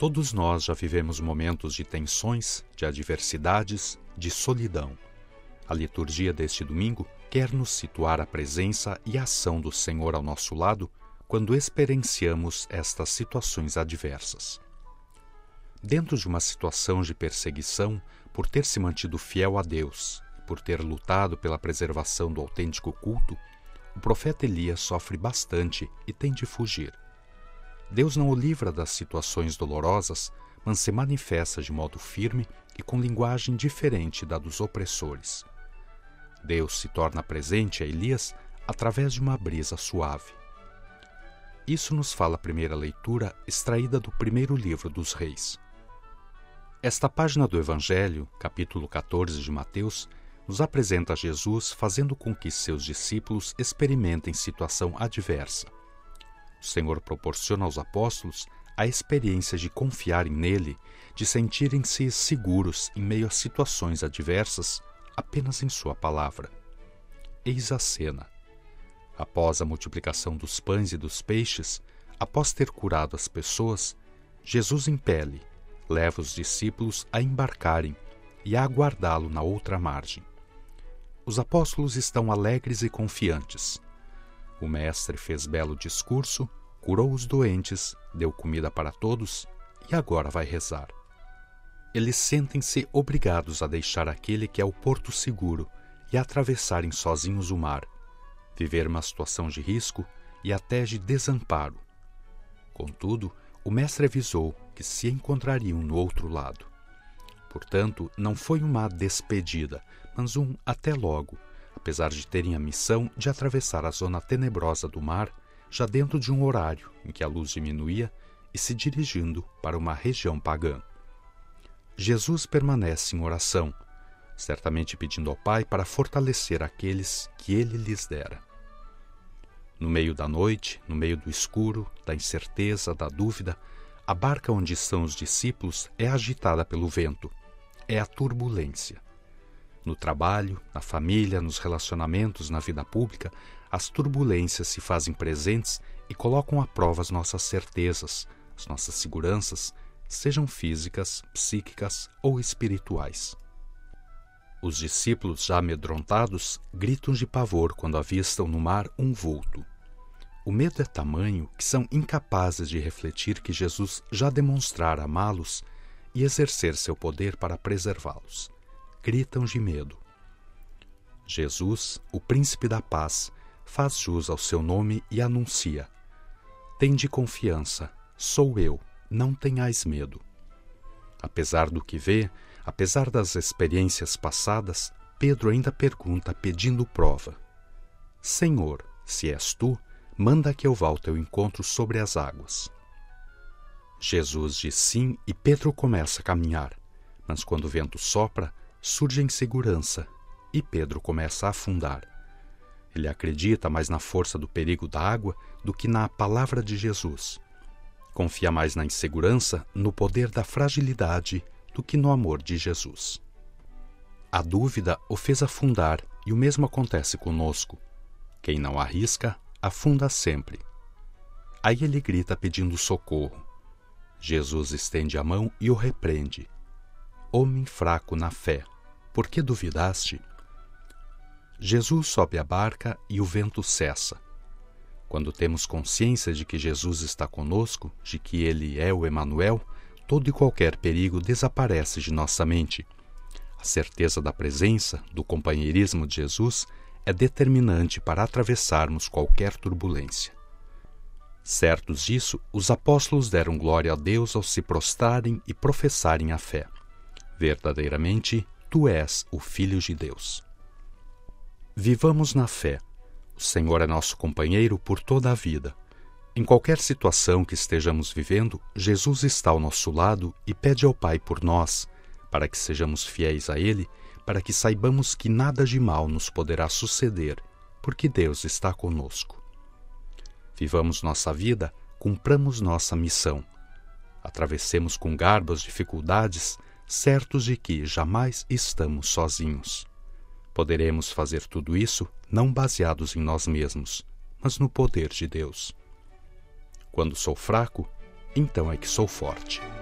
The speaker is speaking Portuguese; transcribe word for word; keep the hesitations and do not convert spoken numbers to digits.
Todos nós já vivemos momentos de tensões, de adversidades, de solidão. A liturgia deste domingo quer nos situar a presença e a ação do Senhor ao nosso lado quando experienciamos estas situações adversas. Dentro de uma situação de perseguição, por ter se mantido fiel a Deus, por ter lutado pela preservação do autêntico culto, o profeta Elias sofre bastante e tem de fugir. Deus não o livra das situações dolorosas, mas se manifesta de modo firme e com linguagem diferente da dos opressores. Deus se torna presente a Elias através de uma brisa suave. Isso nos fala a primeira leitura extraída do primeiro livro dos Reis. Esta página do Evangelho, capítulo quatorze de Mateus, nos apresenta Jesus fazendo com que seus discípulos experimentem situação adversa. O Senhor proporciona aos apóstolos a experiência de confiarem nele, de sentirem-se seguros em meio a situações adversas, apenas em sua palavra. Eis a cena. Após a multiplicação dos pães e dos peixes, após ter curado as pessoas, Jesus impele, leva os discípulos a embarcarem e a aguardá-lo na outra margem. Os apóstolos estão alegres e confiantes. O mestre fez belo discurso, curou os doentes, deu comida para todos e agora vai rezar. Eles sentem-se obrigados a deixar aquele que é o porto seguro e a atravessarem sozinhos o mar, viver uma situação de risco e até de desamparo. Contudo, o mestre avisou que se encontrariam no outro lado. Portanto, não foi uma despedida, mas um até logo, apesar de terem a missão de atravessar a zona tenebrosa do mar, já dentro de um horário em que a luz diminuía e se dirigindo para uma região pagã. Jesus permanece em oração, certamente pedindo ao Pai para fortalecer aqueles que ele lhes dera. No meio da noite, no meio do escuro, da incerteza, da dúvida, a barca onde estão os discípulos é agitada pelo vento. É a turbulência. No trabalho, na família, nos relacionamentos, na vida pública, as turbulências se fazem presentes e colocam à prova as nossas certezas, as nossas seguranças, sejam físicas, psíquicas ou espirituais. Os discípulos, já amedrontados, gritam de pavor quando avistam no mar um vulto. O medo é tamanho que são incapazes de refletir que Jesus já demonstrara amá-los e exercer seu poder para preservá-los. Gritam de medo. Jesus, o príncipe da paz, faz jus ao seu nome e anuncia: tende confiança, sou eu, não tenhais medo. Apesar do que vê, apesar das experiências passadas, Pedro ainda pergunta pedindo prova: Senhor, se és tu, manda que eu vá ao teu encontro sobre as águas. Jesus diz sim e Pedro começa a caminhar, mas quando o vento sopra, surge a insegurança e Pedro começa a afundar. Ele acredita mais na força do perigo da água do que na palavra de Jesus. Confia mais na insegurança, no poder da fragilidade, do que no amor de Jesus. A dúvida o fez afundar e o mesmo acontece conosco. Quem não arrisca, afunda sempre. Aí ele grita pedindo socorro. Jesus estende a mão e o repreende. Homem fraco na fé, por que duvidaste? Jesus sobe a barca e o vento cessa. Quando temos consciência de que Jesus está conosco, de que Ele é o Emanuel, todo e qualquer perigo desaparece de nossa mente. A certeza da presença, do companheirismo de Jesus, é determinante para atravessarmos qualquer turbulência. Certos disso, os apóstolos deram glória a Deus ao se prostrarem e professarem a fé. Verdadeiramente, tu és o Filho de Deus. Vivamos na fé. O Senhor é nosso companheiro por toda a vida. Em qualquer situação que estejamos vivendo, Jesus está ao nosso lado e pede ao Pai por nós, para que sejamos fiéis a Ele, para que saibamos que nada de mal nos poderá suceder, porque Deus está conosco. Vivamos nossa vida, cumpramos nossa missão. Atravessemos com garbo as dificuldades, certos de que jamais estamos sozinhos. Poderemos fazer tudo isso não baseados em nós mesmos, mas no poder de Deus. Quando sou fraco, então é que sou forte.